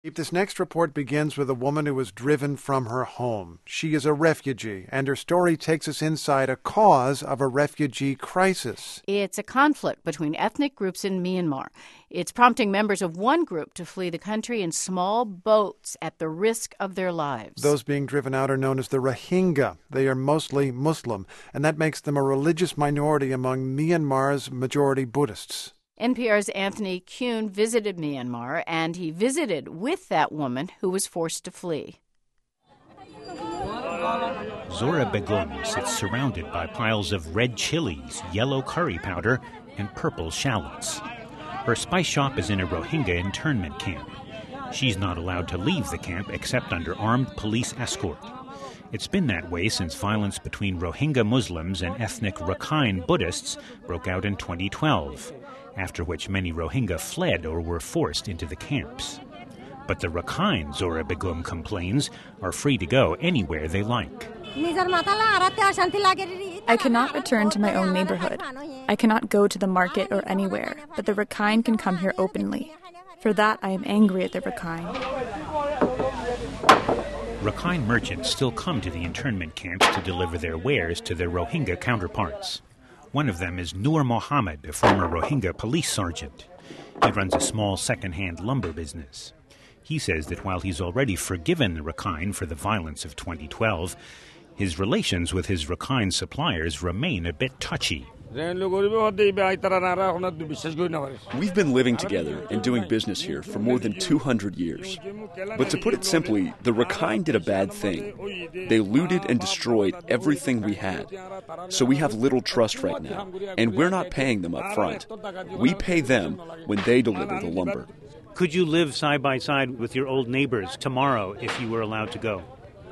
This next report begins with a woman who was driven from her home. She is a refugee, and her story takes us inside a cause of a refugee crisis. It's a conflict between ethnic groups in Myanmar. It's prompting members of one group to flee the country in small boats at the risk of their lives. Those being driven out are known as the Rohingya. They are mostly Muslim, and that makes them a religious minority among Myanmar's majority Buddhists. NPR's Anthony Kuhn visited Myanmar, and he visited with that woman who was forced to flee. Zora Begum sits surrounded by piles of red chilies, yellow curry powder, and purple shallots. Her spice shop is in a Rohingya internment camp. She's not allowed to leave the camp except under armed police escort. It's been that way since violence between Rohingya Muslims and ethnic Rakhine Buddhists broke out in 2012. After which many Rohingya fled or were forced into the camps. But the Rakhine, Zora Begum complains, are free to go anywhere they like. I cannot return to my own neighborhood. I cannot go to the market or anywhere, but the Rakhine can come here openly. For that, I am angry at the Rakhine. Rakhine merchants still come to the internment camps to deliver their wares to their Rohingya counterparts. One of them is Noor Mohammed, a former Rohingya police sergeant. He runs a small second-hand lumber business. He says that while he's already forgiven the Rakhine for the violence of 2012, his relations with his Rakhine suppliers remain a bit touchy. We've been living together and doing business here for more than 200 years. But to put it simply, the Rakhine did a bad thing. They looted and destroyed everything we had. So we have little trust right now, and we're not paying them up front. We pay them when they deliver the lumber. Could you live side by side with your old neighbors tomorrow if you were allowed to go?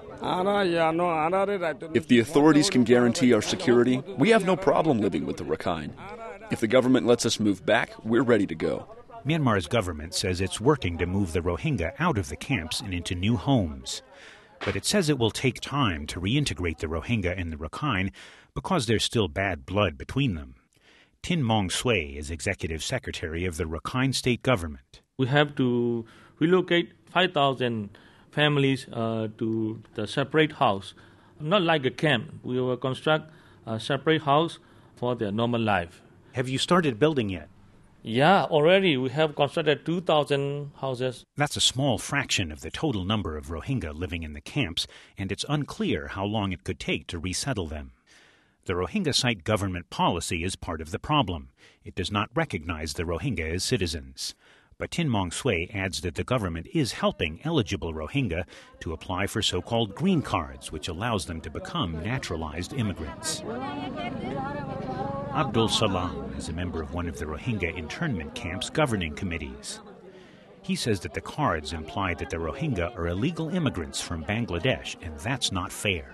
If the authorities can guarantee our security, we have no problem living with the Rakhine. If the government lets us move back, we're ready to go. Myanmar's government says it's working to move the Rohingya out of the camps and into new homes. But it says it will take time to reintegrate the Rohingya and the Rakhine because there's still bad blood between them. Tin Maung Sway is executive secretary of the Rakhine state government. We have to relocate 5,000 families to the separate house. Not like a camp. We will construct a separate house for their normal life. Have you started building yet? Yeah, already we have constructed 2,000 houses. That's a small fraction of the total number of Rohingya living in the camps, and it's unclear how long it could take to resettle them. The Rohingya site government policy is part of the problem. It does not recognize the Rohingya as citizens. But Tin Maung Sway adds that the government is helping eligible Rohingya to apply for so-called green cards, which allows them to become naturalized immigrants. Abdul Salam is a member of one of the Rohingya internment camp's governing committees. He says that the cards imply that the Rohingya are illegal immigrants from Bangladesh, and that's not fair.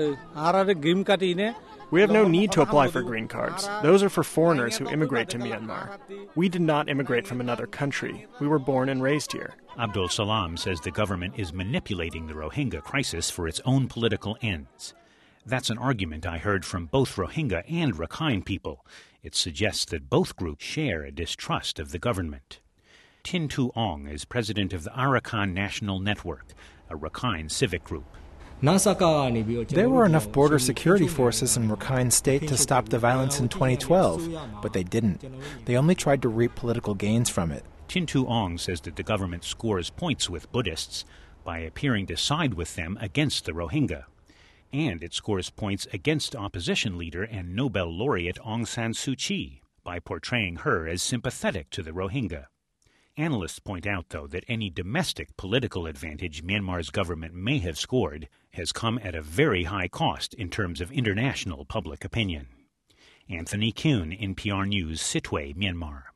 We have no need to apply for green cards. Those are for foreigners who immigrate to Myanmar. We did not immigrate from another country. We were born and raised here. Abdul Salam says the government is manipulating the Rohingya crisis for its own political ends. That's an argument I heard from both Rohingya and Rakhine people. It suggests that both groups share a distrust of the government. Tin Tu Aung is president of the Arakan National Network, a Rakhine civic group. There were enough border security forces in Rakhine State to stop the violence in 2012, but they didn't. They only tried to reap political gains from it. Tin Tu Aung says that the government scores points with Buddhists by appearing to side with them against the Rohingya. And it scores points against opposition leader and Nobel laureate Aung San Suu Kyi by portraying her as sympathetic to the Rohingya. Analysts point out, though, that any domestic political advantage Myanmar's government may have scored has come at a very high cost in terms of international public opinion. Anthony Kuhn, NPR News, Sitwe, Myanmar.